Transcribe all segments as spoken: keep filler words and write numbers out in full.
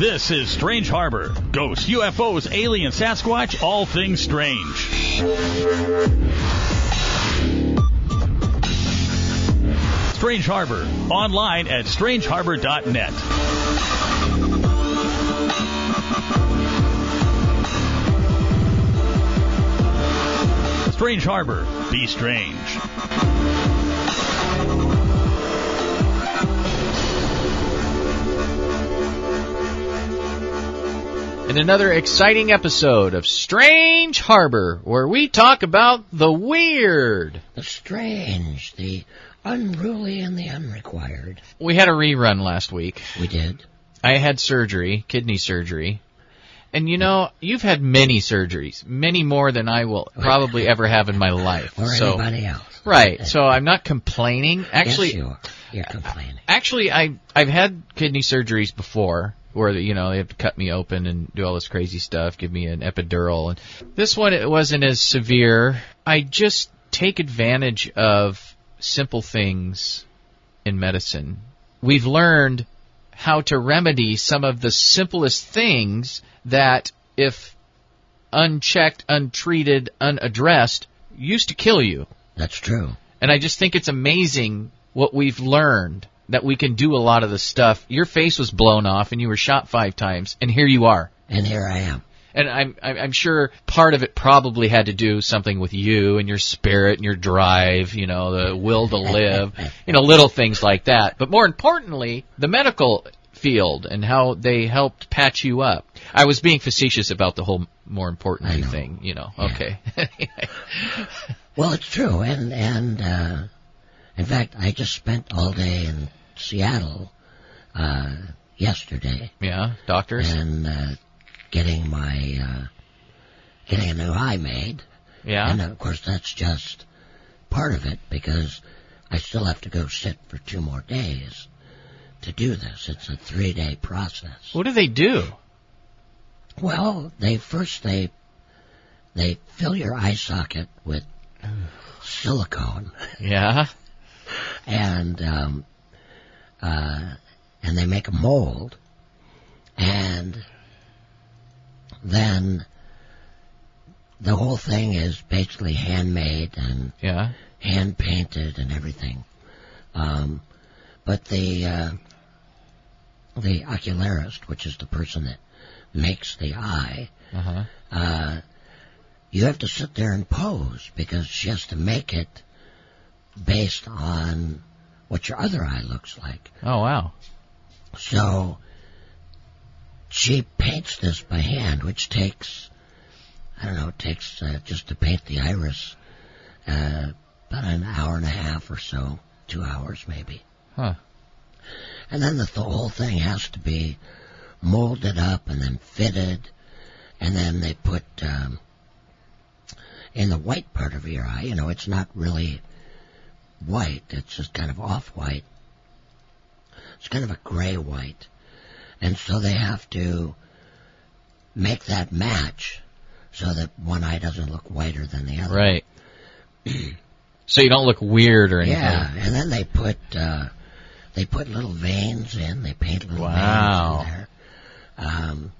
This is Strange Harbor. Ghosts, U F Os, alien, Sasquatch, all things strange. Strange Harbor. Online at strange harbor dot net. Strange Harbor. Be strange. In another exciting episode of Strange Harbor, where we talk about the weird, the strange, the unruly, and the unrequired. We had a rerun last week. We did. I had surgery, kidney surgery. And you know, you've had many surgeries, many more than I will probably ever have in my life. Or so, anybody else. Right. So I'm not complaining. Actually, yes, you are. You're complaining. Actually, I, I've had kidney surgeries before, where, you know, they have to cut me open and do all this crazy stuff, give me an epidural. And this one, it wasn't as severe. I just take advantage of simple things in medicine. We've learned how to remedy some of the simplest things that, if unchecked, untreated, unaddressed, used to kill you. That's true. And I just think it's amazing what we've learned, that we can do a lot of the stuff. Your face was blown off and you were shot five times, and here you are. And here I am. And I'm I'm sure part of it probably had to do something with you and your spirit and your drive, you know, the will to live, you know, little things like that. But more importantly, the medical field and how they helped patch you up. I was being facetious about the whole more importantly thing, you know. Yeah. Okay. Well, it's true. And, and uh, in fact, I just spent all day in Seattle uh, yesterday. Yeah, doctors? And uh, getting my, uh, getting a new eye made. Yeah. And, of course, that's just part of it, because I still have to go sit for two more days to do this. It's a three-day process. What do they do? Well, they first they they fill your eye socket with silicone. Yeah. And um, uh, and they make a mold, and then the whole thing is basically handmade and yeah. hand painted and everything. Um, but the uh, the ocularist, which is the person that makes the eye, uh-huh. uh, you have to sit there and pose, because she has to make it based on what your other eye looks like. Oh, wow. So she paints this by hand, which takes, I don't know, it takes uh, just to paint the iris uh, about an hour and a half or so, two hours maybe. Huh. And then the, the whole thing has to be molded up and then fitted, and then they put um, in the white part of your eye, you know, it's not really white, it's just kind of off-white. It's kind of a gray white. And so they have to make that match so that one eye doesn't look whiter than the other. Right. So you don't look weird or anything. Yeah, and then they put uh, they put little veins in. They paint little wow. veins in there. Um,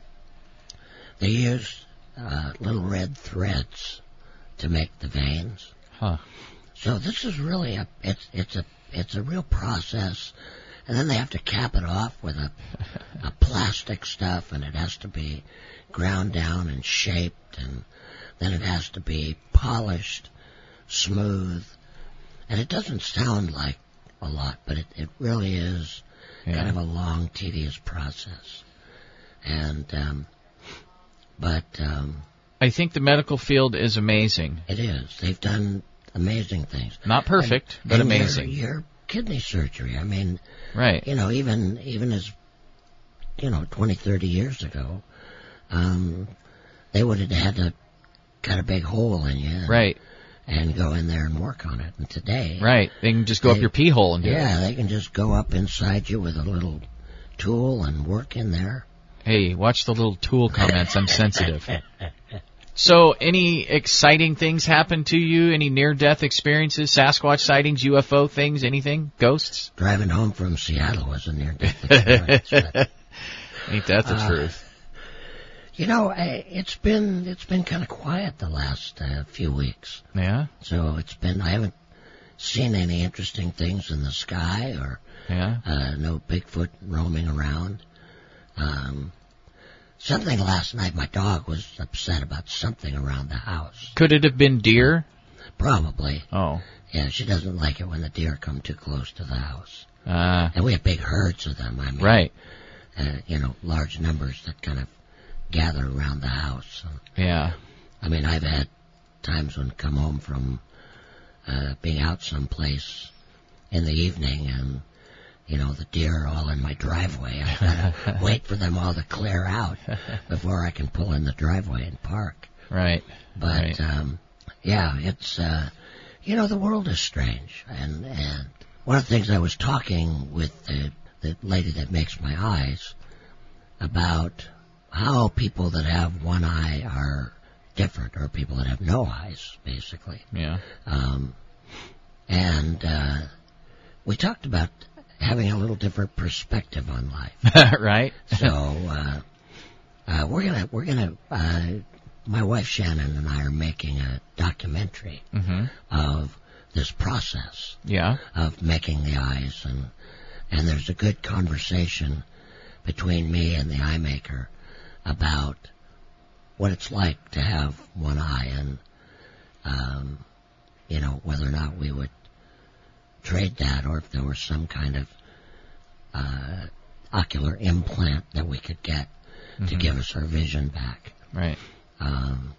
they use uh, little red threads to make the veins. Huh. So this is really a it's it's a it's a real process. And then they have to cap it off with a, a plastic stuff, and it has to be ground down and shaped, and then it has to be polished, smooth. And it doesn't sound like a lot, but it, it really is yeah. kind of a long, tedious process. And, um, but, um, I think the medical field is amazing. It is. They've done amazing things. Not perfect, and, but and amazing. Your, your kidney surgery, I mean, right. You know, even, even as, you know, twenty, thirty years ago, um, they would have had to cut a big hole in you. And, right. And go in there and work on it. And today... Right. They can just go they, up your pee hole and do yeah, it. Yeah, they can just go up inside you with a little tool and work in there. Hey, watch the little tool comments. I'm sensitive. So, any exciting things happen to you? Any near-death experiences? Sasquatch sightings, U F O things, anything? Ghosts? Driving home from Seattle was a near-death experience. Ain't that the Uh, truth? You know, I, it's been it's been kind of quiet the last uh, few weeks. Yeah, So it's been I haven't seen any interesting things in the sky or yeah. uh, no Bigfoot roaming around. Um, something last night. My dog was upset about something around the house. Could it have been deer? Probably. Oh, Yeah, she doesn't like it when the deer come too close to the house. ah, And we have big herds of them. I mean, right. Uh, you know, large numbers that kind of gather around the house. Yeah, I mean, I've had times when I come home from uh, being out someplace in the evening and, you know, the deer are all in my driveway. I've got to wait for them all to clear out before I can pull in the driveway and park. right. But, right. um, yeah, it's, uh, you know, the world is strange. And, and one of the things I was talking with the, the lady that makes my eyes about how people that have one eye are different, or people that have no eyes, basically. Yeah. Um, and uh, we talked about having a little different perspective on life. Right. So uh, uh, we're gonna we're gonna uh, my wife Shannon and I are making a documentary Mm-hmm. of this process Yeah. of making the eyes, and and there's a good conversation between me and the eye maker about what it's like to have one eye, and um, you know, whether or not we would trade that, or if there was some kind of uh, ocular implant that we could get to Mhm. give us our vision back. Right. Um,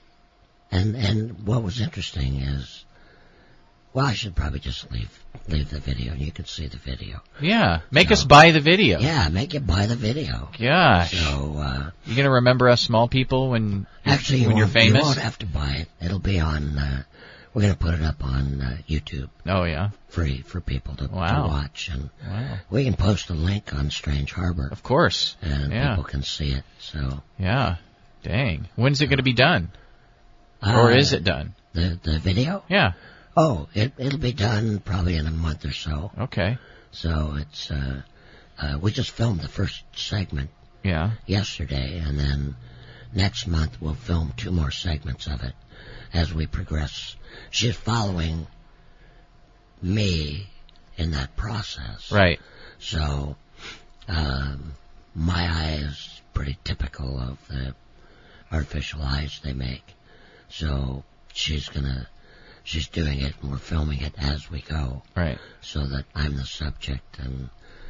and and what was interesting is, well, I should probably just leave leave the video, and you can see the video. Yeah. Make So- us buy the video. Yeah, make you buy the video. Gosh. So uh, You gonna remember us small people when actually, you when you're won't, you famous? won't have to buy it. It'll be on. Uh, we're going to put it up on uh, YouTube, Oh yeah. free for people to, Wow. to watch, and Wow. we can post a link on Strange Harbor, Of course. and Yeah. people can see it. So, Yeah. Dang. When's it gonna be done? uh, Or is it done? the the video? Yeah. Oh, it it'll be done probably in a month or so. Okay. So it's uh, uh, we just filmed the first segment Yeah. yesterday, and then next month we'll film two more segments of it as we progress. She's following me in that process. Right. So um, my eye is pretty typical of the artificial eyes they make. So she's gonna, she's doing it, and we're filming it as we go, Right. so that I'm the subject, and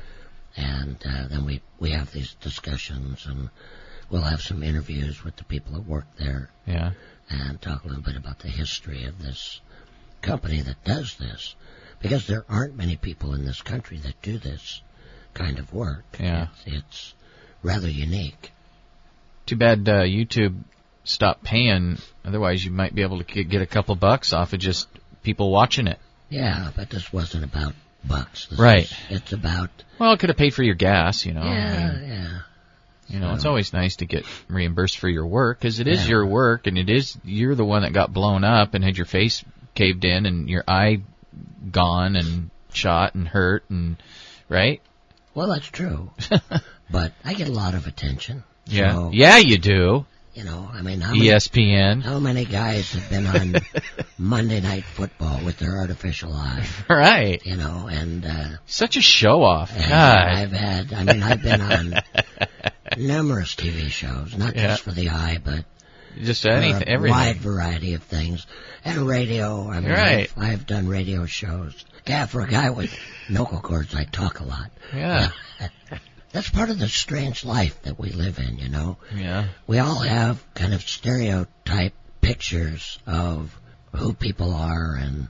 and uh, then we we have these discussions, and we'll have some interviews with the people that work there, Yeah. and talk a little bit about the history of this company that does this, because there aren't many people in this country that do this kind of work. Yeah. It's, it's rather unique. Too bad uh, YouTube stopped paying. Otherwise, you might be able to get- get a couple bucks off of just people watching it. Yeah, but this wasn't about bucks. This Right. is- it's about Well, it could have paid for your gas, you know. I yeah, mean, yeah. you know, it's So- always nice to get reimbursed for your work, because it is Yeah. your work, and it is you're the one that got blown up and had your face caved in and your eye gone and shot and hurt, and right. Well, that's true. But I get a lot of attention. Yeah. So, Yeah, you do. You know, I mean, how many, E S P N. how many guys have been on Monday Night Football with their artificial eye? Right. You know, and, uh, Such a show off. and God. I've had, I mean, I've been on numerous T V shows, not Yeah. just for the eye, but Just for anything, a everything. wide variety of things. And radio, I mean, Right. I've, I've done radio shows. Yeah, for a guy with vocal cords, I talk a lot. Yeah. That's part of the strange life that we live in, you know. Yeah. We all have kind of stereotype pictures of who people are, and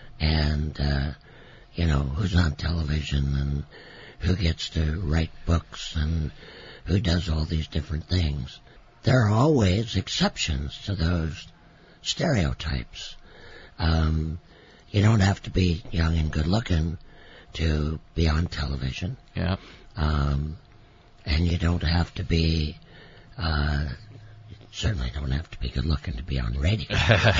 and uh, you know, who's on television, and who gets to write books, and who does all these different things. There are always exceptions to those stereotypes. Um, you don't have to be young and good looking to be on television. Yeah. Um, and you don't have to be, uh, certainly don't have to be good looking to be on radio.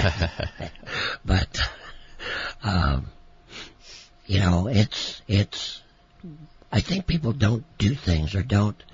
But, um, you know, it's, it's, I think people don't do things or don't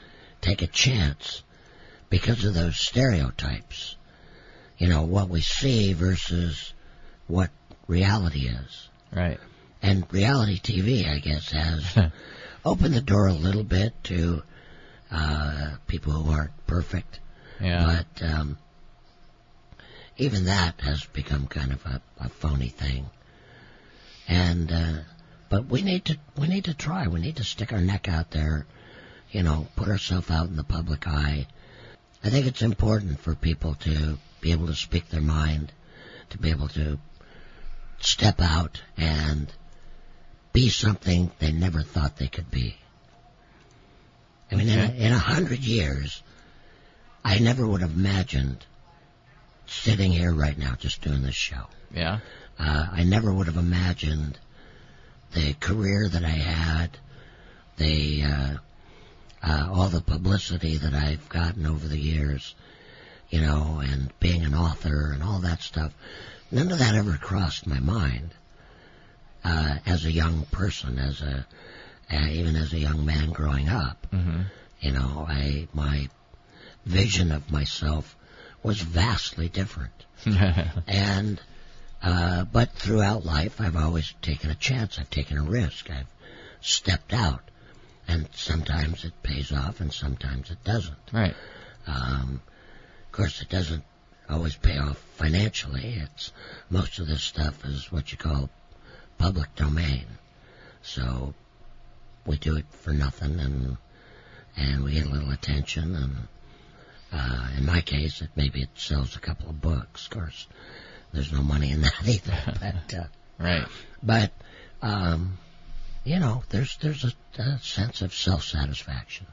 take a chance because of those stereotypes. You know, what we see versus what reality is. Right. And reality T V, I guess, has opened the door a little bit to uh, people who aren't perfect. Yeah. But um, even that has become kind of a, a phony thing. And uh, but we need to we need to try. We need to stick our neck out there. You know, put ourselves out in the public eye. I think it's important for people to be able to speak their mind, to be able to step out and be something they never thought they could be. I mean, okay. in, a, in a hundred years, I never would have imagined sitting here right now just doing this show. Yeah. Uh, I never would have imagined the career that I had, the uh, uh, all the publicity that I've gotten over the years, you know, and being an author and all that stuff. None of that ever crossed my mind uh, as a young person, as a uh, even as a young man growing up. Mm-hmm. You know, I my vision of myself was vastly different. and uh, but throughout life, I've always taken a chance. I've taken a risk. I've stepped out, and sometimes it pays off, and sometimes it doesn't. Right. Um, of course, it doesn't always pay off financially. It's most of this stuff is what you call public domain. So we do it for nothing, and and we get a little attention, and uh, in my case, it maybe it sells a couple of books. Of course, there's no money in that either. But uh, right. But um, you know, there's there's a, a sense of self-satisfaction.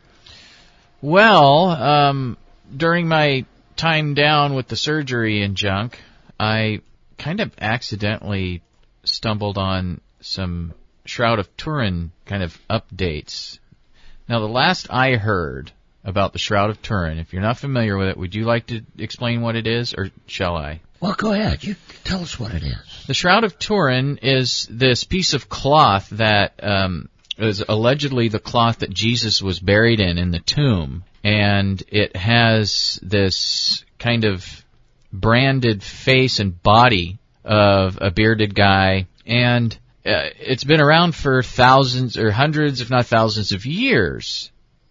Well, um, during my time down with the surgery and junk, I kind of accidentally stumbled on some Shroud of Turin kind of updates. Now, the last I heard about the Shroud of Turin, if you're not familiar with it, would you like to explain what it is, or shall I? Well, go ahead. You tell us what it is. The Shroud of Turin is this piece of cloth that um, is allegedly the cloth that Jesus was buried in in the tomb. And it has this kind of branded face and body of a bearded guy. And uh, it's been around for thousands or hundreds, if not thousands of years.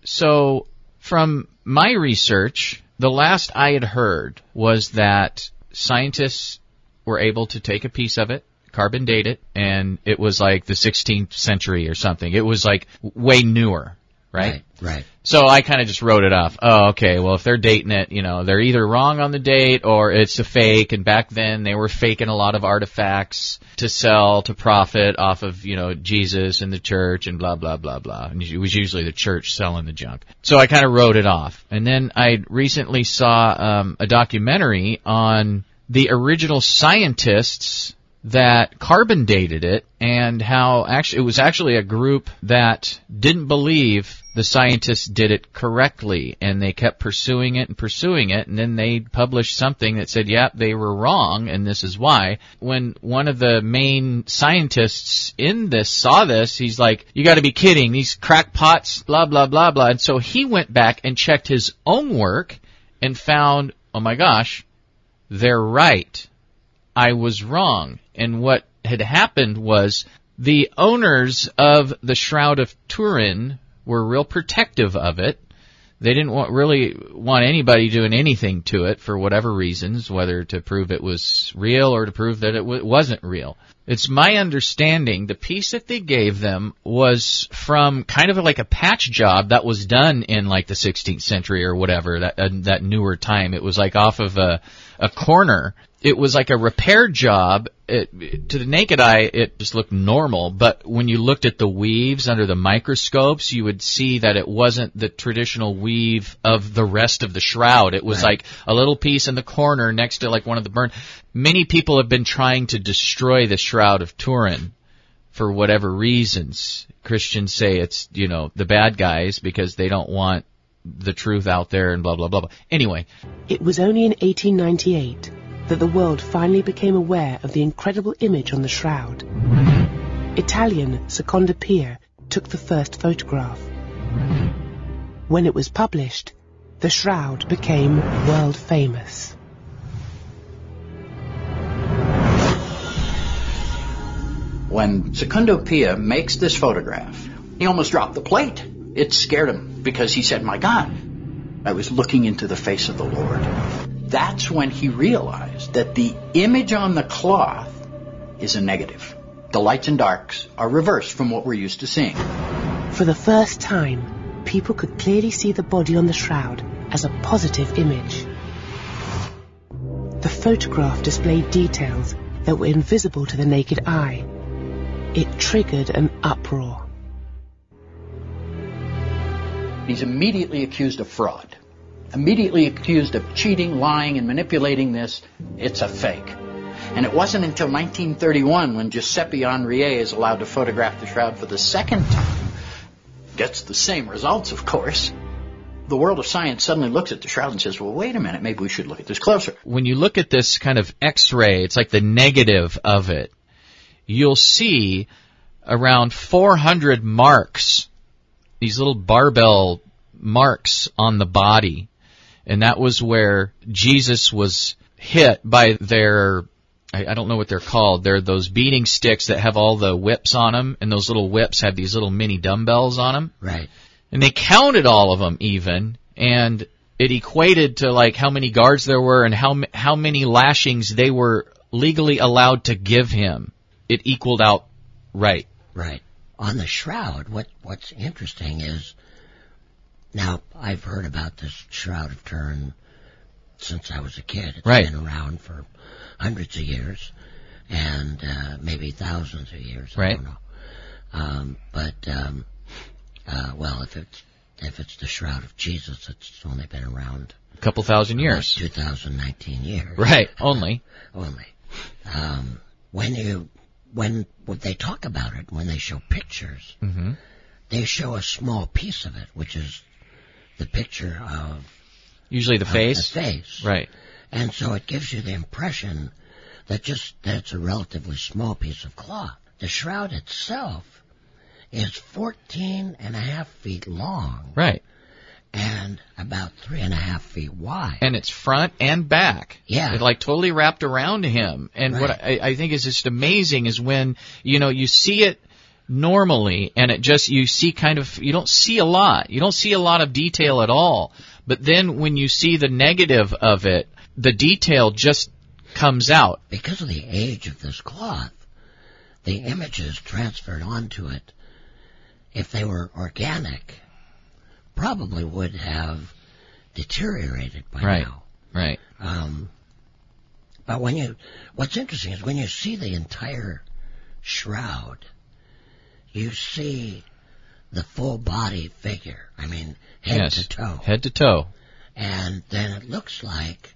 So from my research, the last I had heard was that scientists were able to take a piece of it, carbon date it, and it was like the sixteenth century or something. It was like way newer. Right? Right, right. So I kind of just wrote it off. Oh, okay, well, if they're dating it, you know, they're either wrong on the date or it's a fake, and back then they were faking a lot of artifacts to sell, to profit off of, you know, Jesus and the church and blah, blah, blah, blah. And it was usually the church selling the junk. So I kind of wrote it off. And then I recently saw um, a documentary on the original scientists that carbon dated it, and how actually it was actually a group that didn't believe the scientists did it correctly, and they kept pursuing it and pursuing it, and then they published something that said, yep, they were wrong, and this is why. When one of the main scientists in this saw this, he's like, you gotta be kidding, these crackpots, blah, blah, blah, blah. And so he went back and checked his own work and found, oh my gosh, they're right. I was wrong. And what had happened was the owners of the Shroud of Turin were real protective of it. They didn't want, really want anybody doing anything to it for whatever reasons, whether to prove it was real or to prove that it w- wasn't real. It's my understanding the piece that they gave them was from kind of like a patch job that was done in like the sixteenth century or whatever, that uh, that newer time. It was like off of a, a corner. It was like a repair job. It, to the naked eye, it just looked normal, but when you looked at the weaves under the microscopes, you would see that it wasn't the traditional weave of the rest of the shroud. It was right. like a little piece in the corner next to like one of the burned. Many people have been trying to destroy the Shroud of Turin for whatever reasons. Christians say it's, you know, the bad guys because they don't want the truth out there and blah, blah, blah, blah. Anyway. It was only in eighteen ninety-eight that the world finally became aware of the incredible image on the shroud. Italian Seconda Pia took the first photograph. When it was published, the shroud became world famous. When Secundo Pia makes this photograph, he almost dropped the plate. It scared him because he said, my God, I was looking into the face of the Lord. That's when he realized that the image on the cloth is a negative. The lights and darks are reversed from what we're used to seeing. For the first time, people could clearly see the body on the shroud as a positive image. The photograph displayed details that were invisible to the naked eye. It triggered an uproar. He's immediately accused of fraud, immediately accused of cheating, lying, and manipulating this. It's a fake. And it wasn't until nineteen thirty-one when Giuseppe Henriet is allowed to photograph the shroud for the second time, gets the same results, of course. The world of science suddenly looks at the shroud and says, well, wait a minute, maybe we should look at this closer. When you look at this kind of X-ray, it's like the negative of it, you'll see around four hundred marks, these little barbell marks on the body. And that was where Jesus was hit by their, I, I don't know what they're called, they're those beating sticks that have all the whips on them, and those little whips have these little mini dumbbells on them. Right. And they counted all of them even, and it equated to like how many guards there were and how how many lashings they were legally allowed to give him. It equaled out right. Right. On the shroud, what what's interesting is, now I've heard about this Shroud of Turin since I was a kid. It's right. been around for hundreds of years, and uh, maybe thousands of years. Right. I don't know. Um, but um, uh, well, if it's if it's the Shroud of Jesus, it's only been around A couple thousand years. two thousand nineteen years. Right. Only. Only. Um, when you when, when they talk about it, when they show pictures, Mm-hmm. they show a small piece of it, which is the picture of Usually the of face. The face. Right. And so it gives you the impression that just that it's a relatively small piece of cloth. The shroud itself is fourteen and a half feet long. Right. And about three and a half feet wide. And it's front and back. Yeah. It like totally wrapped around him. And Right. what I, I think is just amazing is when, you know, you see it normally and it just, you see kind of, you don't see a lot. You don't see a lot of detail at all. But then when you see the negative of it, the detail just comes out. Because of the age of this cloth, the images transferred onto it, if they were organic, probably would have deteriorated by Right. now. Right. Um, but when you, what's interesting is when you see the entire shroud, you see the full body figure. I mean, head Yes. to toe. Head to toe. And then it looks like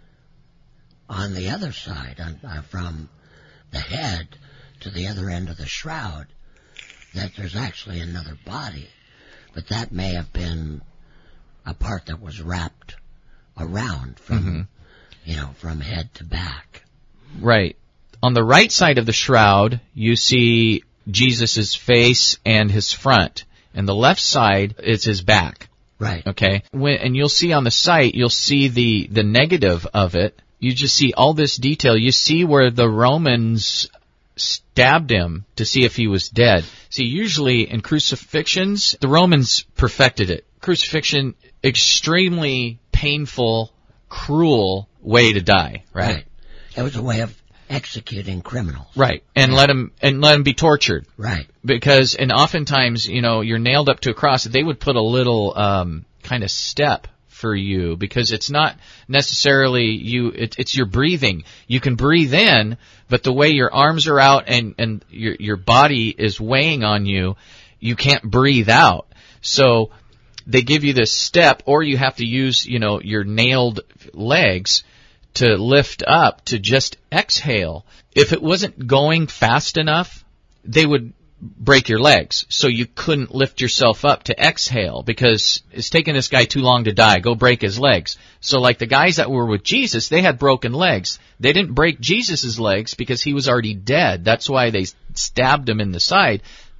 on the other side, on, uh, from the head to the other end of the shroud, that there's actually another body. But that may have been a part that was wrapped around from, Mm-hmm. you know, from head to back. Right. On the right side of the shroud, you see Jesus' face and his front. And the left side is his back. Right. Okay? When, and you'll see on the site, you'll see the, the negative of it. You just see all this detail. You see where the Romans stabbed him to see if he was dead. See, usually in crucifixions, the Romans perfected it. Crucifixion, extremely painful, cruel way to die, right? Right. It was a way of executing criminals. Right. And let him, and let him be tortured. Right. Because, and oftentimes, you know, you're nailed up to a cross, they would put a little, um, kind of step for you, because it's not necessarily you, it, it's your breathing. You can breathe in, but the way your arms are out and, and your, your body is weighing on you, you can't breathe out. So, they give you this step, or you have to use, you know, your nailed legs to lift up to just exhale. If it wasn't going fast enough, they would break your legs, so you couldn't lift yourself up to exhale, because it's taken this guy too long to die. Go break his legs. So like the guys that were with Jesus, they had broken legs. They didn't break Jesus' legs because he was already dead. That's why they stabbed him in the side.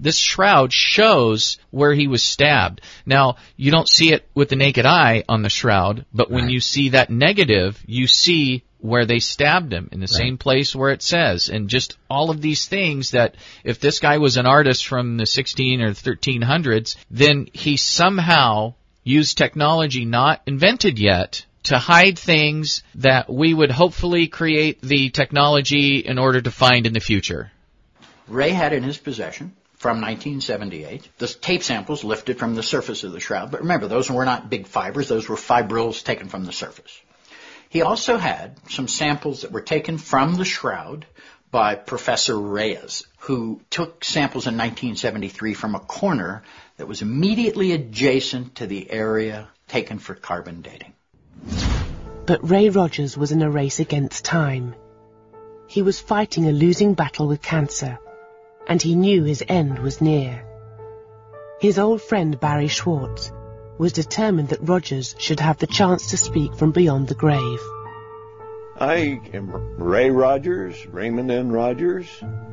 this shroud shows where he was stabbed. Now, you don't see it with the naked eye on the shroud, but when Right. you see that negative, you see where they stabbed him, in the Right. same place where it says. And just all of these things that if this guy was an artist from the sixteen or thirteen hundreds, then he somehow used technology not invented yet to hide things that we would hopefully create the technology in order to find in the future. Ray had in his possession, from nineteen seventy-eight, the tape samples lifted from the surface of the shroud. But remember, those were not big fibers. Those were fibrils taken from the surface. He also had some samples that were taken from the shroud by Professor Reyes, who took samples in nineteen seventy-three from a corner that was immediately adjacent to the area taken for carbon dating. But Ray Rogers was in a race against time. He was fighting a losing battle with cancer, and he knew his end was near. His old friend Barry Schwartz was determined that Rogers should have the chance to speak from beyond the grave. I am Ray Rogers, Raymond N. Rogers,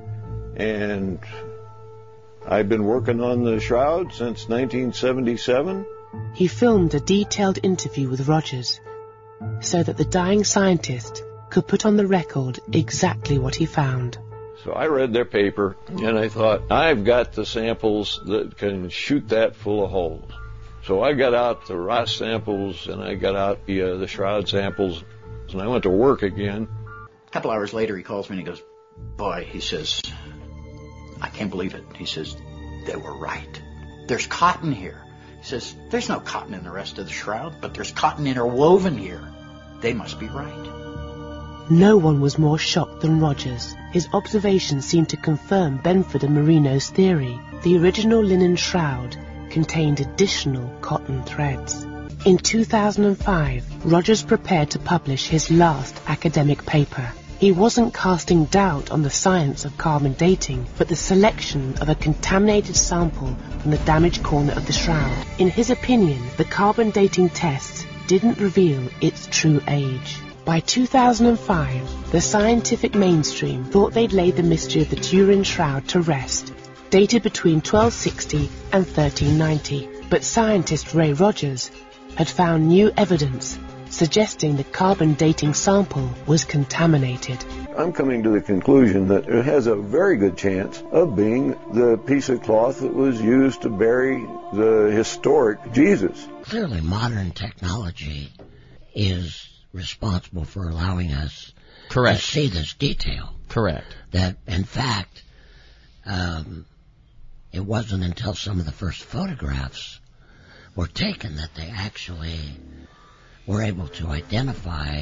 and I've been working on the shroud since nineteen seventy-seven. He filmed a detailed interview with Rogers so that the dying scientist could put on the record exactly what he found. So I read their paper, and I thought, I've got the samples that can shoot that full of holes. So I got out the Ross samples, and I got out the, uh, the shroud samples, and I went to work again. A couple hours later, he calls me and he goes, boy, he says, I can't believe it. He says, they were right. There's cotton here. He says, there's no cotton in the rest of the shroud, but there's cotton interwoven here. They must be right. No one was more shocked than Rogers. His observations seemed to confirm Benford and Marino's theory. The original linen shroud contained additional cotton threads. In two thousand five, Rogers prepared to publish his last academic paper. He wasn't casting doubt on the science of carbon dating, but the selection of a contaminated sample from the damaged corner of the shroud. In his opinion, the carbon dating tests didn't reveal its true age. By two thousand five, the scientific mainstream thought they'd laid the mystery of the Turin shroud to rest, dated between twelve sixty and thirteen ninety. But scientist Ray Rogers had found new evidence suggesting the carbon dating sample was contaminated. I'm coming to the conclusion that it has a very good chance of being the piece of cloth that was used to bury the historic Jesus. Clearly, modern technology is responsible for allowing us Correct. to see this detail. Correct. That, in fact, um, it wasn't until some of the first photographs were taken that they actually were able to identify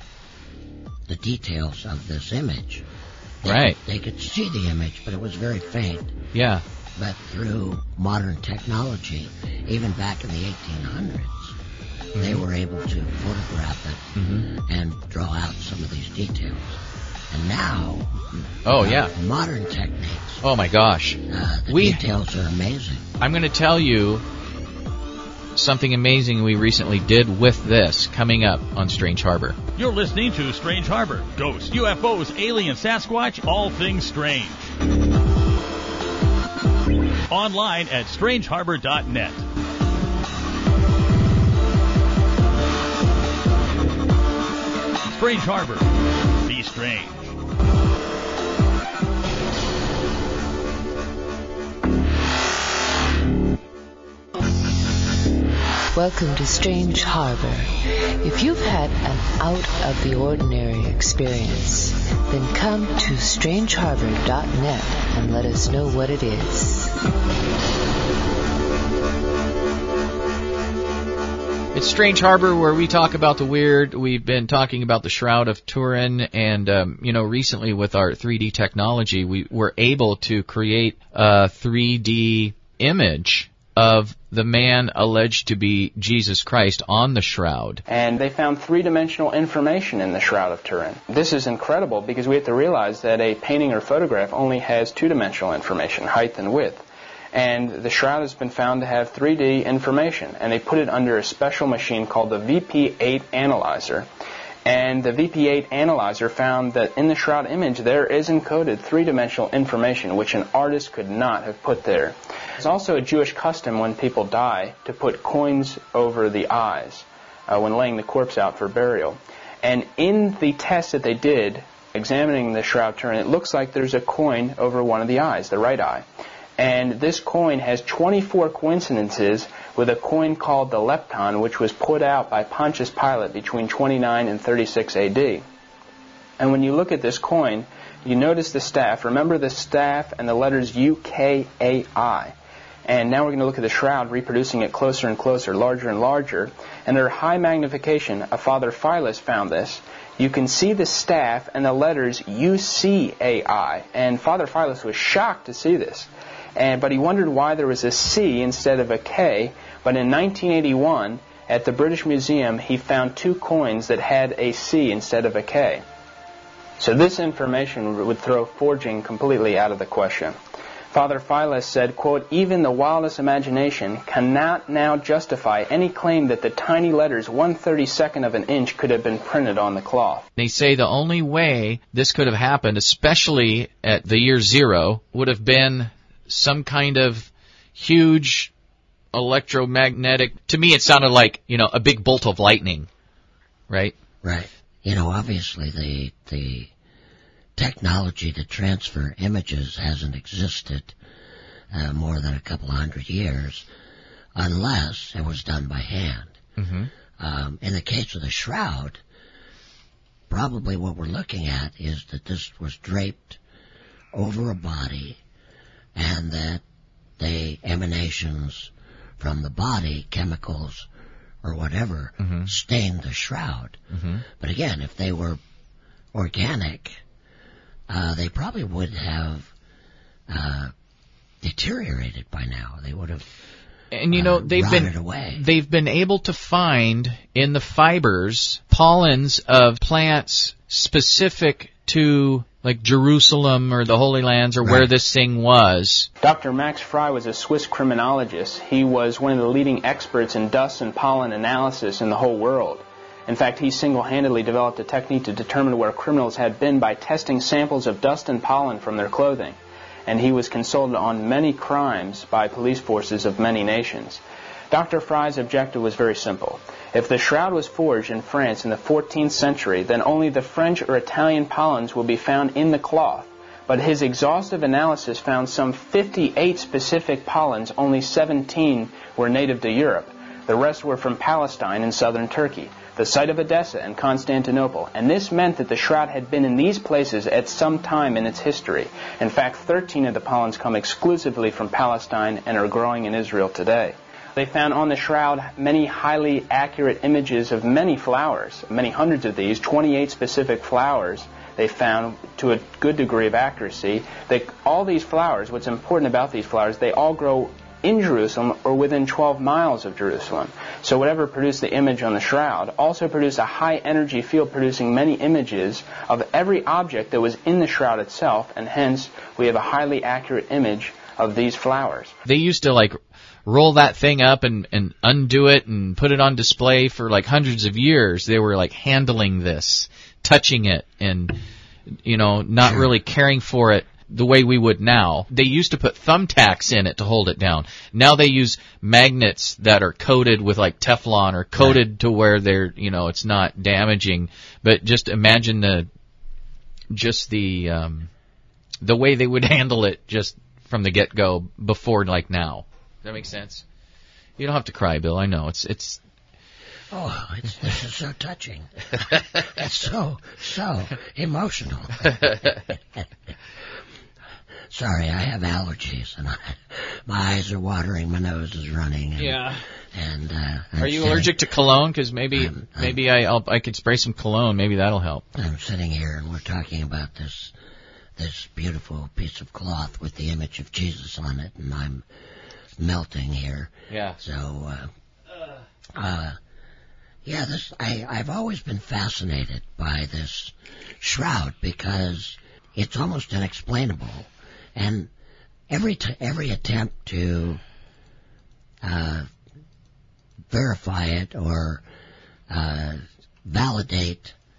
the details of this image. They, Right. They could see the image, but it was very faint. Yeah. But through modern technology, even back in the eighteen hundreds, mm-hmm. they were able to photograph it mm-hmm. and draw out some of these details. And now, oh uh, yeah, modern techniques. Oh my gosh, uh, the we, details are amazing. I'm going to tell you something amazing we recently did with this coming up on Strange Harbor. You're listening to Strange Harbor. Ghosts, U F Os, aliens, Sasquatch, all things strange. Online at strange harbor dot net. Strange Harbor. Be strange. Welcome to Strange Harbor. If you've had an out-of-the-ordinary experience, then come to strange harbor dot net and let us know what it is. It's Strange Harbor, where we talk about the weird. We've been talking about the Shroud of Turin, and um, you know, recently with our three D technology, we were able to create a three D image of the man alleged to be Jesus Christ on the shroud. And they found three-dimensional information in the Shroud of Turin. This is incredible because we have to realize that a painting or photograph only has two-dimensional information, height and width. And the shroud has been found to have three D information, and they put it under a special machine called the V P eight analyzer. And the V P eight analyzer found that in the shroud image there is encoded three-dimensional information which an artist could not have put there. It's also a Jewish custom when people die to put coins over the eyes uh, when laying the corpse out for burial. And in the test that they did, examining the shroud Turin, it looks like there's a coin over one of the eyes, the right eye. And this coin has twenty-four coincidences with a coin called the lepton, which was put out by Pontius Pilate between twenty-nine and thirty-six A D. And when you look at this coin, you notice the staff. Remember the staff and the letters U K A I. And now we're going to look at the shroud, reproducing it closer and closer, larger and larger. And under high magnification, a Father Philas found this. You can see the staff and the letters U C A I. And Father Philas was shocked to see this. And, but he wondered why there was a C instead of a K. But in nineteen eighty-one, at the British Museum, he found two coins that had a C instead of a K. So this information would throw forging completely out of the question. Father Philas said, quote, "Even the wildest imagination cannot now justify any claim that the tiny letters one thirty-second of an inch could have been printed on the cloth." They say the only way this could have happened, especially at the year zero, would have been some kind of huge electromagnetic... To me, it sounded like, you know, a big bolt of lightning, right? Right. You know, obviously the the technology to transfer images hasn't existed uh, more than a couple hundred years unless it was done by hand. Mm-hmm. Um, in the case of the shroud, probably what we're looking at is that this was draped over a body and that the emanations from the body, chemicals or whatever, mm-hmm. stained the shroud. Mm-hmm. But again, if they were organic, uh, they probably would have uh, deteriorated by now. They would have And you know, uh, they've rotted been away. they've been able to find in the fibers pollens of plants specific to like Jerusalem or the Holy Lands or Right. where this thing was. Doctor Max Frey was a Swiss criminologist. He was one of the leading experts in dust and pollen analysis in the whole world. In fact, he single-handedly developed a technique to determine where criminals had been by testing samples of dust and pollen from their clothing. And he was consulted on many crimes by police forces of many nations. Doctor Frey's objective was very simple. If the shroud was forged in France in the fourteenth century, then only the French or Italian pollens will be found in the cloth. But his exhaustive analysis found some fifty-eight specific pollens, only seventeen were native to Europe. The rest were from Palestine and southern Turkey, the site of Edessa and Constantinople. And this meant that the shroud had been in these places at some time in its history. In fact, thirteen of the pollens come exclusively from Palestine and are growing in Israel today. They found on the shroud many highly accurate images of many flowers, many hundreds of these, twenty-eight specific flowers they found to a good degree of accuracy. They, all these flowers, what's important about these flowers, they all grow in Jerusalem or within twelve miles of Jerusalem. So whatever produced the image on the shroud also produced a high energy field producing many images of every object that was in the shroud itself, and hence we have a highly accurate image of these flowers. They used to like roll that thing up and, and undo it and put it on display for like hundreds of years. They were like handling this, touching it, and, you know, not really caring for it the way we would now. They used to put thumbtacks in it to hold it down. Now they use magnets that are coated with like Teflon or coated right. to where they're, you know, it's not damaging. But just imagine the, just the, um, the way they would handle it just from the get-go before like now. Does that make sense? You don't have to cry, Bill. I know. It's, it's, Oh, it's, this is so touching. It's so, so emotional. Sorry, I have allergies, and I, my eyes are watering, my nose is running. And, yeah. And uh, are you sitting, allergic to cologne? Because maybe, I'm, I'm, maybe I, I'll, I could spray some cologne. Maybe that'll help. I'm sitting here, and we're talking about this, this beautiful piece of cloth with the image of Jesus on it, and I'm melting here. Yeah. So, uh, uh, yeah, this I, I've always been fascinated by this shroud because it's almost unexplainable, and every t- every attempt to uh, verify it or uh, validate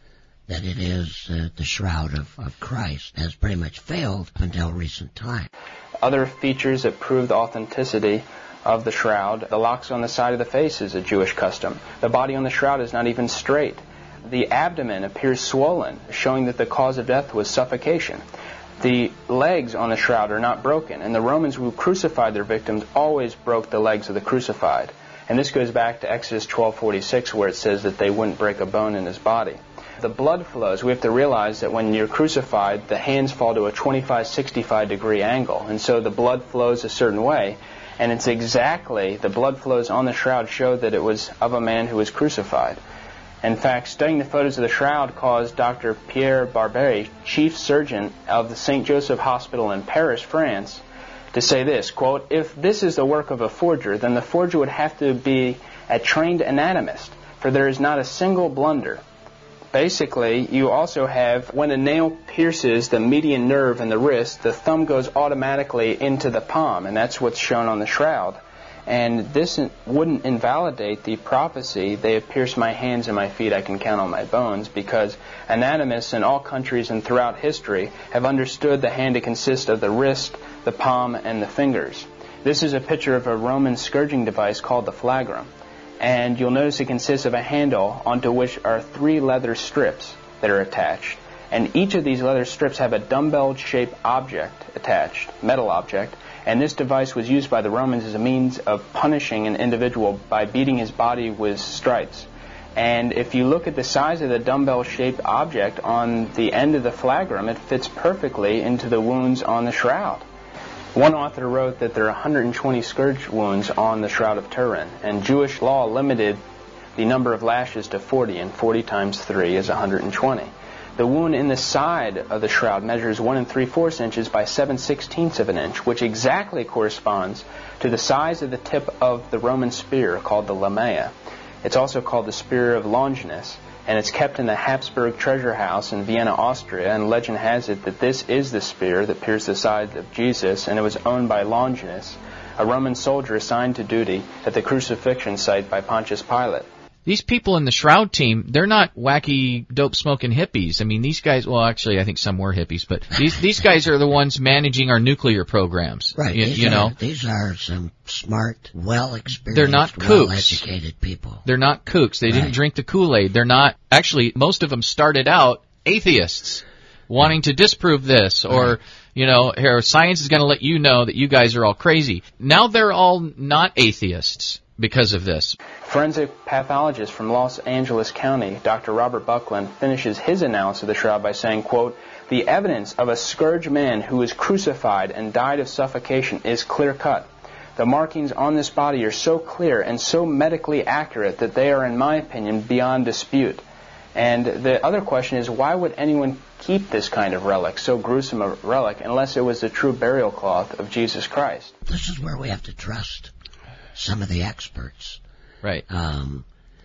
that it is uh, the shroud of, of Christ has pretty much failed until recent time. Other features that prove the authenticity of the shroud, the locks on the side of the face is a Jewish custom. The body on the shroud is not even straight. The abdomen appears swollen, showing that the cause of death was suffocation. The legs on the shroud are not broken, and the Romans who crucified their victims always broke the legs of the crucified. And this goes back to Exodus twelve forty-six, where it says that they wouldn't break a bone in his body. The blood flows. We have to realize that when you're crucified, the hands fall to a twenty-five, sixty-five degree angle, and so the blood flows a certain way. And it's exactly, the blood flows on the shroud show that it was of a man who was crucified. In fact, studying the photos of the shroud caused Doctor Pierre Barbier, chief surgeon of the Saint Joseph Hospital in Paris, France, to say this, quote, "If this is the work of a forger, then the forger would have to be a trained anatomist, for there is not a single blunder." Basically, you also have, when a nail pierces the median nerve in the wrist, the thumb goes automatically into the palm, and that's what's shown on the shroud. And this wouldn't invalidate the prophecy, "They have pierced my hands and my feet, I can count on my bones," because anatomists in all countries and throughout history have understood the hand to consist of the wrist, the palm, and the fingers. This is a picture of a Roman scourging device called the flagrum. And you'll notice it consists of a handle onto which are three leather strips that are attached. And each of these leather strips have a dumbbell-shaped object attached, metal object, and this device was used by the Romans as a means of punishing an individual by beating his body with stripes. And if you look at the size of the dumbbell-shaped object on the end of the flagrum, it fits perfectly into the wounds on the shroud. One author wrote that there are one hundred twenty scourge wounds on the Shroud of Turin, and Jewish law limited the number of lashes to forty, and forty times three is one hundred twenty. The wound in the side of the shroud measures one and three-fourths inches by seven sixteenths of an inch, which exactly corresponds to the size of the tip of the Roman spear called the lamea. It's also called the Spear of Longinus, and it's kept in the Habsburg treasure house in Vienna, Austria, and legend has it that this is the spear that pierced the side of Jesus, and it was owned by Longinus, a Roman soldier assigned to duty at the crucifixion site by Pontius Pilate. These people in the Shroud team, they're not wacky, dope-smoking hippies. I mean, these guys, well, actually, I think some were hippies, but these these guys are the ones managing our nuclear programs. Right. You, these you are, know? These are some smart, well-experienced, they're not kooks. well-educated people. They're not kooks. They right. didn't drink the Kool-Aid. They're not, actually, most of them started out atheists, wanting to disprove this, or, right. you know, here, science is going to let you know that you guys are all crazy. Now they're all not atheists because of this. Forensic pathologist from Los Angeles County, Doctor Robert Buckland, finishes his analysis of the shroud by saying, quote, "The evidence of a scourged man who was crucified and died of suffocation is clear-cut. The markings on this body are so clear and so medically accurate that they are, in my opinion, beyond dispute." And the other question is, why would anyone keep this kind of relic, so gruesome a relic, unless it was the true burial cloth of Jesus Christ? This is where we have to trust some of the experts. Right. Um,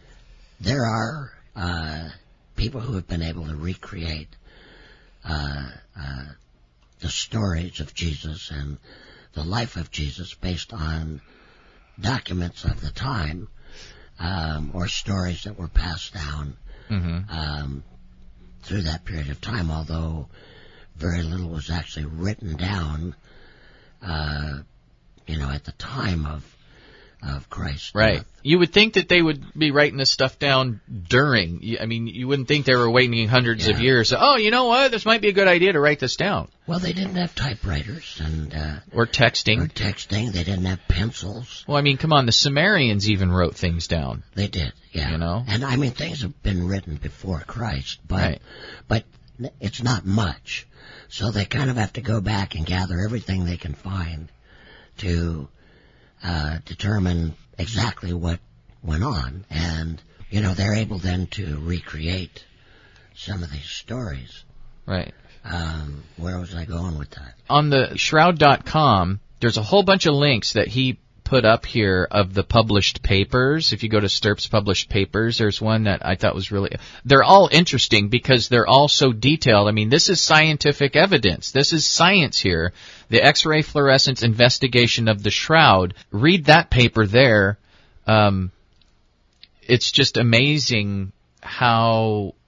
there are uh, people who have been able to recreate uh, uh, the stories of Jesus and the life of Jesus based on documents of the time um, or stories that were passed down mm-hmm. um, through that period of time, although very little was actually written down, uh, you know, at the time of of Christ. Right. Death. You would think that they would be writing this stuff down during. I mean, you wouldn't think they were waiting hundreds yeah. of years. Oh, you know what? This might be a good idea to write this down. Well, they didn't have typewriters and uh, or texting. Or texting. They didn't have pencils. Well, I mean, come on. The Sumerians even wrote things down. They did. Yeah. You know. And I mean, things have been written before Christ, but right. but it's not much. So they kind of have to go back and gather everything they can find to Uh, determine exactly what went on, and you know they're able then to recreate some of these stories. Right. Um, where was I going with that? On the shroud dot com, there's a whole bunch of links that he put up here of the published papers. If you go to Stirp's published papers, there's one that I thought was really... They're all interesting because they're all so detailed. I mean, this is scientific evidence. This is science here. The X-ray fluorescence investigation of the shroud. Read that paper there. Um, it's just amazing how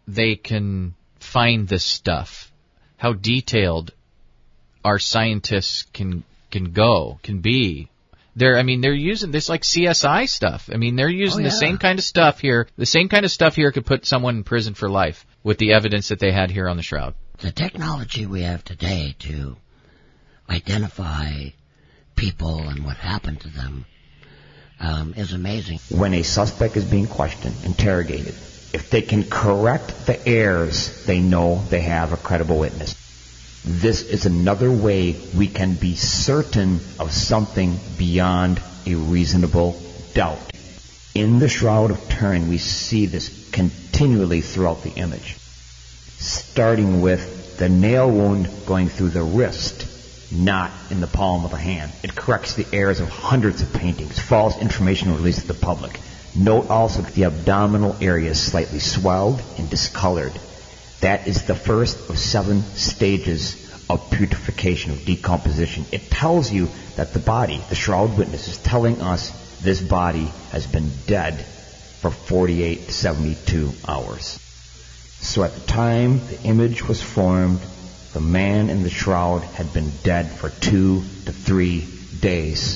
they can find this stuff, how detailed our scientists can can go, can be. They're, I mean, they're using this like C S I stuff. I mean, they're using Oh, yeah. the same kind of stuff here. The same kind of stuff here could put someone in prison for life with the evidence that they had here on the shroud. The technology we have today to identify people and what happened to them um, is amazing. When a suspect is being questioned, interrogated, if they can correct the errors, they know they have a credible witness. This is another way we can be certain of something beyond a reasonable doubt. In the Shroud of Turin, we see this continually throughout the image, starting with the nail wound going through the wrist, not in the palm of the hand. It corrects the errors of hundreds of paintings, false information released to the public. Note also that the abdominal area is slightly swelled and discolored. That is the first of seven stages of putrefaction, of decomposition. It tells you that the body, the shroud witness, is telling us this body has been dead for forty-eight to seventy-two hours. So at the time the image was formed, the man in the shroud had been dead for two to three days.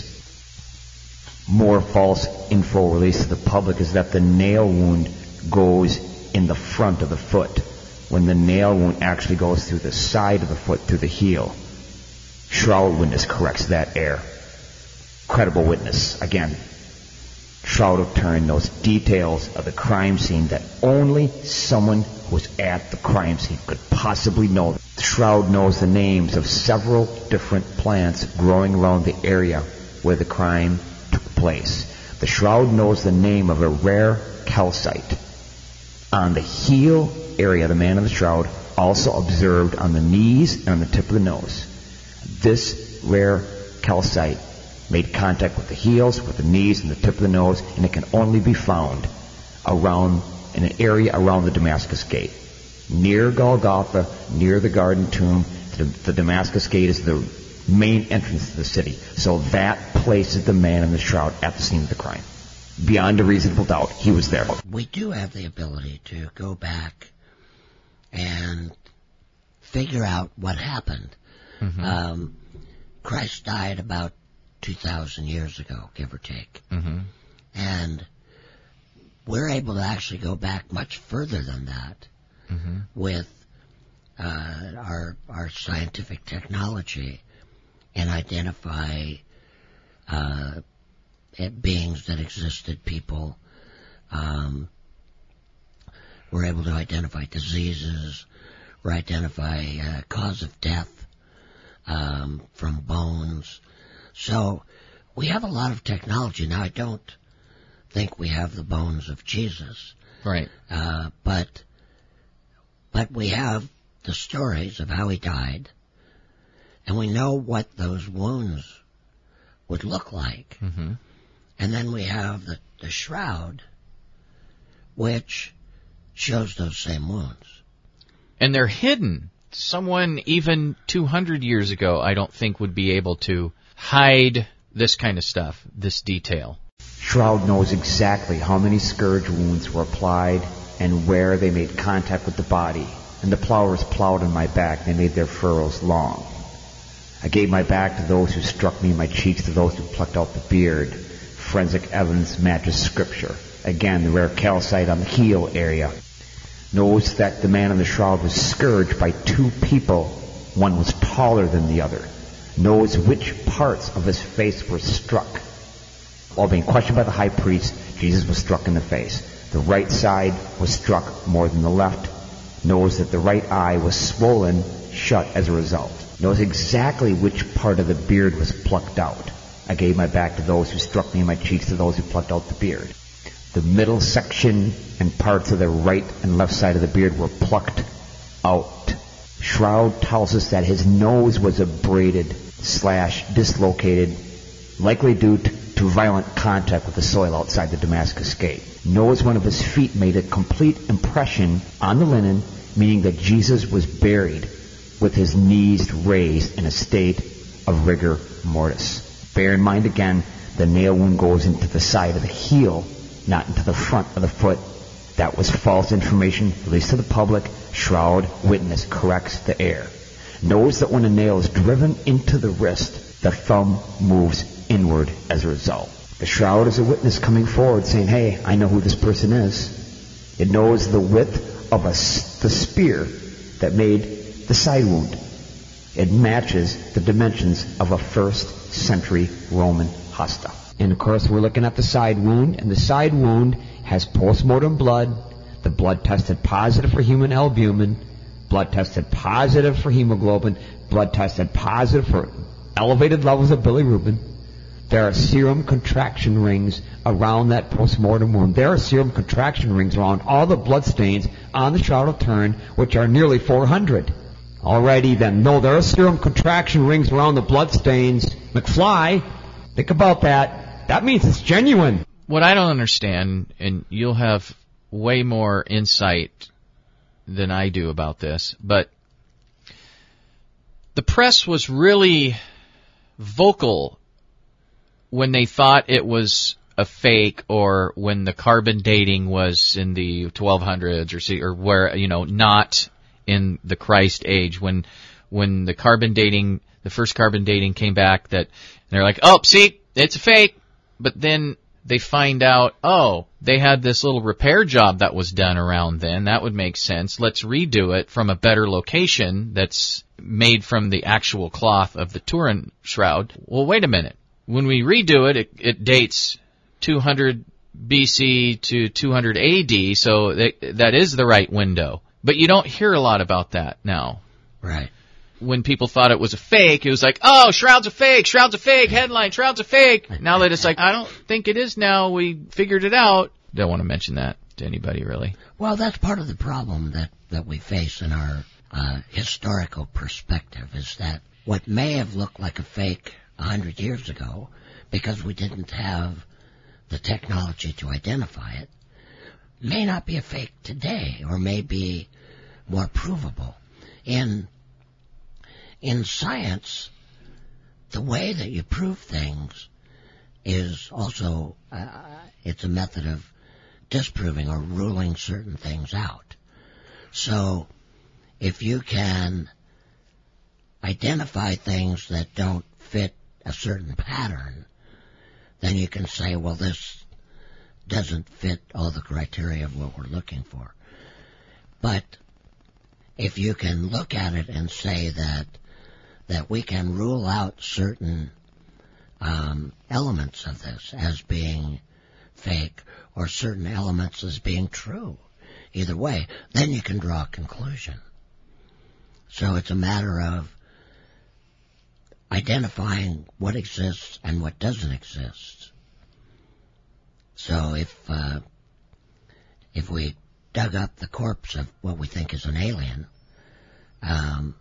More false info released to the public is that the nail wound goes in the front of the foot, when the nail wound actually goes through the side of the foot, through the heel. Shroud witness corrects that error. Credible witness, again. Shroud of Turin knows details of the crime scene that only someone who was at the crime scene could possibly know. The Shroud knows the names of several different plants growing around the area where the crime took place. The Shroud knows the name of a rare calcite. On the heel area, the man in the shroud also observed on the knees and on the tip of the nose. This rare calcite made contact with the heels, with the knees, and the tip of the nose, and it can only be found around in an area around the Damascus Gate. Near Golgotha, near the Garden Tomb, the, the Damascus Gate is the main entrance to the city. So that places the man in the shroud at the scene of the crime. Beyond a reasonable doubt, he was there. We do have the ability to go back and figure out what happened. Mm-hmm. Um, Christ died about two thousand years ago, give or take. Mm-hmm. And we're able to actually go back much further than that mm-hmm. with uh, our, our scientific technology and identify uh, beings that existed, people. Um, we're able to identify diseases. We're identify uh, cause of death um, from bones. So we have a lot of technology. Now, I don't think we have the bones of Jesus. Right. Uh, but but we have the stories of how he died, and we know what those wounds would look like. Mm-hmm. And then we have the, the shroud, which shows those same wounds. And they're hidden. Someone even two hundred years ago, I don't think, would be able to hide this kind of stuff, this detail. Shroud knows exactly how many scourge wounds were applied and where they made contact with the body. And the plowers plowed on my back. They made their furrows long. I gave my back to those who struck me, my cheeks to those who plucked out the beard. Forensic evidence matches Scripture. Again, the rare calcite on the heel area knows that the man in the shroud was scourged by two people. One was taller than the other. Knows which parts of his face were struck. While being questioned by the high priest, Jesus was struck in the face. The right side was struck more than the left. Knows that the right eye was swollen shut as a result. Knows exactly which part of the beard was plucked out. I gave my back to those who struck me and my cheeks to those who plucked out the beard. The middle section and parts of the right and left side of the beard were plucked out. Shroud tells us that his nose was abraded slash dislocated, likely due to, to violent contact with the soil outside the Damascus Gate. Knows one of his feet made a complete impression on the linen, meaning that Jesus was buried with his knees raised in a state of rigor mortis. Bear in mind again, the nail wound goes into the side of the heel, not into the front of the foot, That was false information released to the public. Shroud witness corrects the error. Knows that when a nail is driven into the wrist, the thumb moves inward as a result. The shroud is a witness coming forward saying, hey, I know who this person is. It knows the width of a, the spear that made the side wound. It matches the dimensions of a first century Roman hosta. And of course we're looking at the side wound, and the side wound has postmortem blood. The blood tested positive for human albumin, blood tested positive for hemoglobin, blood tested positive for elevated levels of bilirubin. There are serum contraction rings around that postmortem wound. There are serum contraction rings around all the blood stains on the Shroud of Turin, which are nearly four hundred. Alrighty then. No, there are serum contraction rings around the blood stains. McFly, think about that. That means it's genuine. What I don't understand, and you'll have way more insight than I do about this, but the press was really vocal when they thought it was a fake, or when the carbon dating was in the twelve hundreds, or see, or where, you know, not in the Christ age, when when the carbon dating, the first carbon dating came back, that they're like, oh, see, it's a fake, but then they find out, oh, they had this little repair job that was done around then. That would make sense. Let's redo it from a better location that's made from the actual cloth of the Turin shroud. Well, wait a minute. When we redo it, it, it dates two hundred B C to two hundred A D, so that, that is the right window. But you don't hear a lot about that now. Right. When people thought it was a fake, it was like, oh, Shroud's a fake, Shroud's a fake, headline, Shroud's a fake. Now that it's like, I don't think it is now, we figured it out. Don't want to mention that to anybody, really. Well, that's part of the problem that, that we face in our uh, historical perspective, is that what may have looked like a fake a hundred years ago, because we didn't have the technology to identify it, may not be a fake today, or may be more provable. In in science, the way that you prove things is also uh, it's a method of disproving or ruling certain things out. So if you can identify things that don't fit a certain pattern, then you can say, well, this doesn't fit all the criteria of what we're looking for. But if you can look at it and say that that we can rule out certain um, elements of this as being fake, or certain elements as being true, either way, then you can draw a conclusion. So it's a matter of identifying what exists and what doesn't exist. So if uh, if we dug up the corpse of what we think is an alien, um,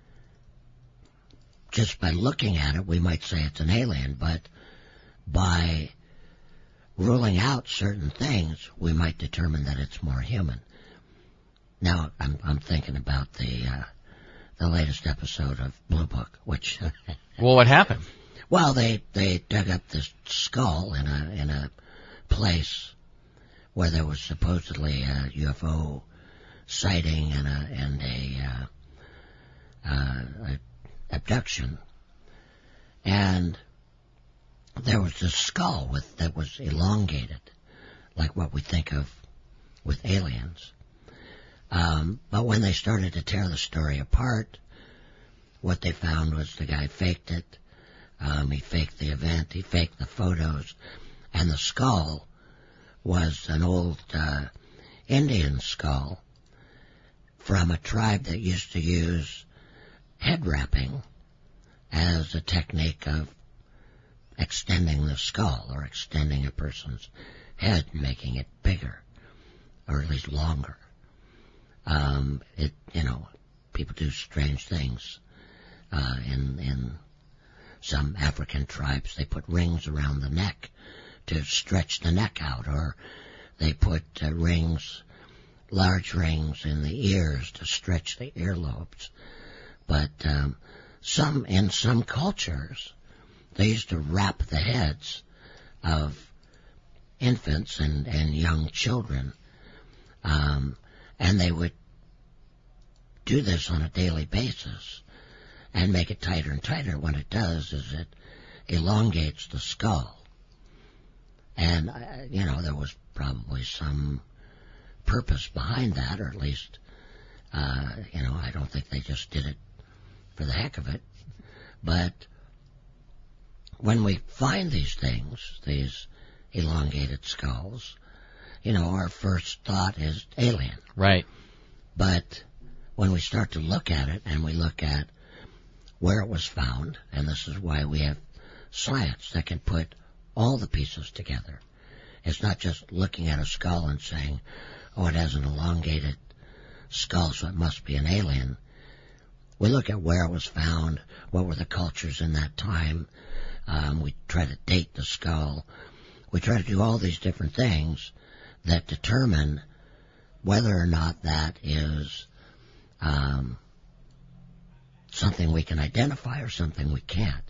just by looking at it, we might say it's an alien, but by ruling out certain things, we might determine that it's more human. Now, I'm, I'm thinking about the uh, the latest episode of Blue Book, which well, what happened? Well, they they dug up this skull in a in a place where there was supposedly a U F O sighting and a and a, uh, uh, a abduction, and there was this skull with that was elongated, like what we think of with aliens. Um, but when they started to tear the story apart, what they found was the guy faked it. Um, he faked the event. He faked the photos. And the skull was an old uh, Indian skull from a tribe that used to use head wrapping as a technique of extending the skull, or extending a person's head, making it bigger, or at least longer. Um, it, you know, people do strange things. Uh, in, in some African tribes, they put rings around the neck to stretch the neck out, or they put uh, rings, large rings in the ears to stretch the earlobes. But um, some in some cultures, they used to wrap the heads of infants and, and young children Um, and they would do this on a daily basis and make it tighter and tighter. What it does is it elongates the skull. And, uh, you know, there was probably some purpose behind that, or at least, uh, you know, I don't think they just did it for the heck of it. But when we find these things, these elongated skulls, you know, our first thought is alien. Right. But when we start to look at it, and we look at where it was found, and this is why we have science that can put all the pieces together. It's not just looking at a skull and saying, oh, it has an elongated skull, so it must be an alien. We look at where it was found, what were the cultures in that time. Um, we try to date the skull. We try to do all these different things that determine whether or not that is um, something we can identify or something we can't.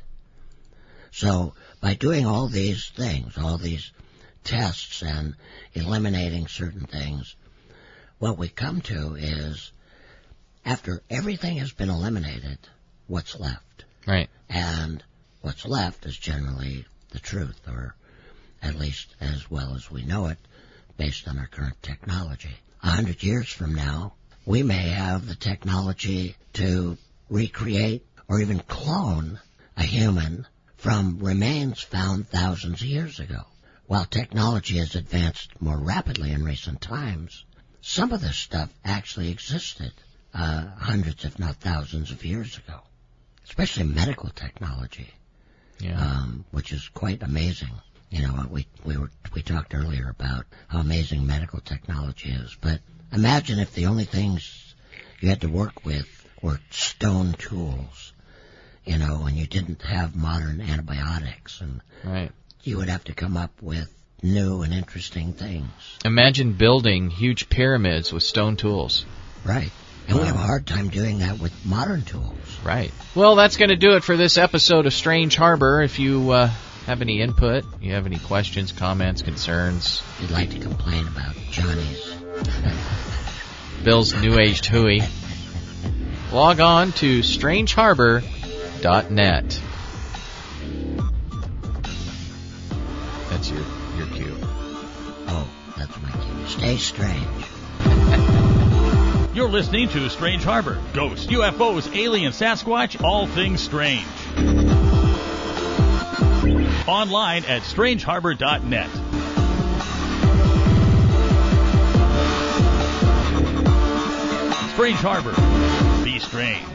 So by doing all these things, all these tests and eliminating certain things, what we come to is, after everything has been eliminated, what's left? Right. And what's left is generally the truth, or at least as well as we know it, based on our current technology. A hundred years from now, we may have the technology to recreate or even clone a human from remains found thousands of years ago. While technology has advanced more rapidly in recent times, some of this stuff actually existed uh, hundreds, if not thousands of years ago, especially medical technology, yeah. um, which is quite amazing. You know, we we were we talked earlier about how amazing medical technology is, but imagine if the only things you had to work with were stone tools, you know, and you didn't have modern antibiotics, and right. you would have to come up with new and interesting things. Imagine building huge pyramids with stone tools. Right. And wow. we have a hard time doing that with modern tools. Right. Well, that's going to do it for this episode of Strange Harbor. If you uh, have any input, you have any questions, comments, concerns. If you'd like to complain about Johnny's Bill's new-aged hooey, log on to strange harbor dot net. That's your, your cue. Oh, that's my cue. Stay strange. You're listening to Strange Harbor. Ghosts, U F Os, aliens, Sasquatch, all things strange. Online at strange harbor dot net. Strange Harbor. Be strange.